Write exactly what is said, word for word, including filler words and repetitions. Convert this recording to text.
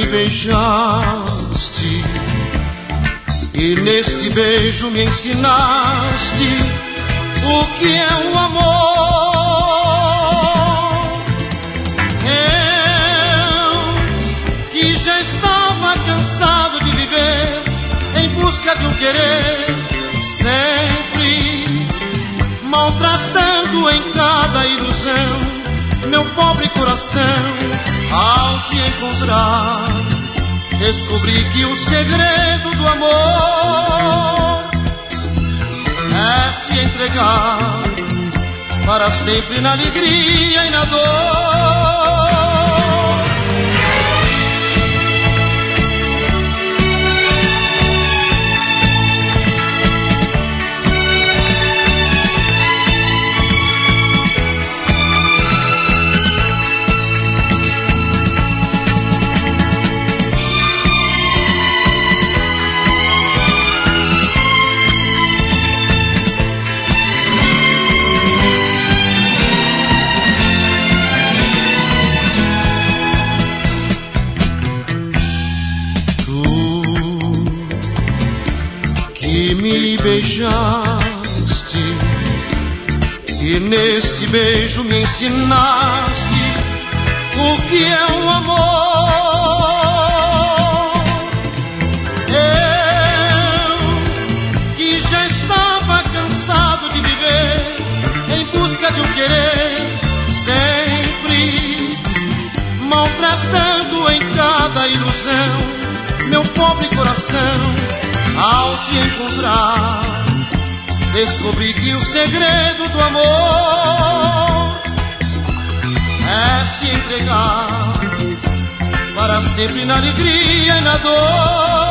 beijaste e neste beijo me ensinaste o que é o amor. Eu que já estava cansado de viver em busca de um querer, sempre maltratando em cada ilusão meu pobre coração. Ao te encontrar, descobri que o segredo do amor é se entregar para sempre na alegria e na dor. Me beijaste e neste beijo me ensinaste o que é o amor. Eu que já estava cansado de viver em busca de um querer, sempre maltratando em cada ilusão meu pobre coração. Ao te encontrar, descobri que o segredo do amor é se entregar para sempre na alegria e na dor.